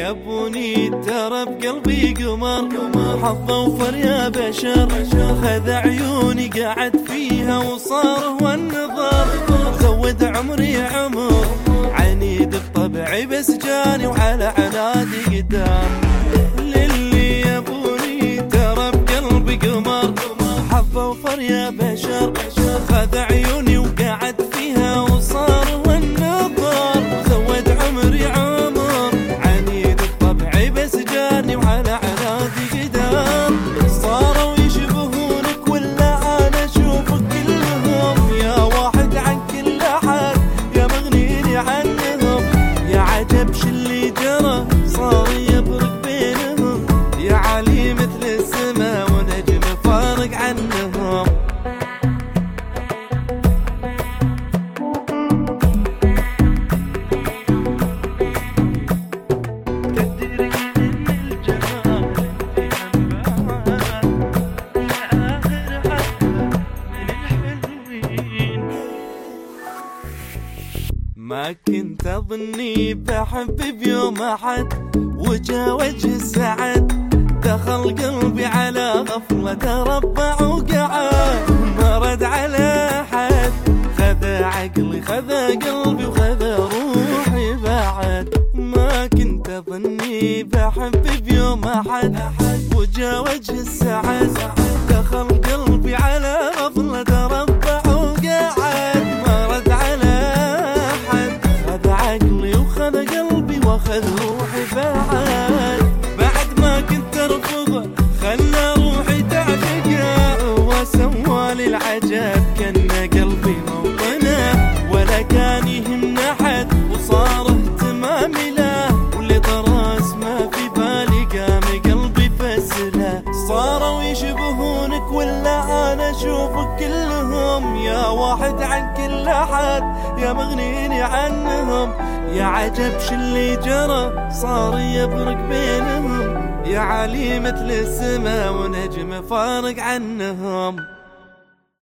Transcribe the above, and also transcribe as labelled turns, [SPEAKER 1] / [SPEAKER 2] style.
[SPEAKER 1] يبوني ترى بقلبي قمر حظ وفر يا بشر خذ عيوني قعد فيها وصار هو النظر زود عمري عمر عنيد بطبعي بس جاني وعلى عنادي قدام للي يبوني ترى بقلبي قمر حظ وفر يا بشر خذ عيوني وقعد فيها وصار هو النظر زود عمري عمر عنيد بطبعي بس جاني وعلى عنادي قدام صاروا يشبهونك ولا انا اشوفك كلهم يا واحد عن كل احد يا مغنيني عنهم يا عجب شو اللي جرى صار يبرق بينهم يا علي مثل السما ونجم فارق عنهم ما كنت أظني بحب بيوم أحد وجا وجه السعد دخل قلبي على غفلة تربع وقعد ما رد على أحد خذ عقلي خذ قلبي وخذ روحي بعد ما كنت أظني بحب بيوم أحد وجا وجه السعد دخل قلبي على غفلة تربع وقعد ما رد على خذ قلبي واخذ روحي بعد ما كنت ارفضه خلى روحي تعشقه وسوالي العجب كان قلبي موطنه ولا كان يهمنا حد وصار اهتمامي له واللي طراس ما في بالي قام قلبي فسره صاروا يشبهونك ولا انا اشوفك كلهم يا واحد عن كل احد يا مغنيني عنهم يا عجب شو اللي جرى صار يبرق بينهم يا علي مثل السما ونجم فارق عنهم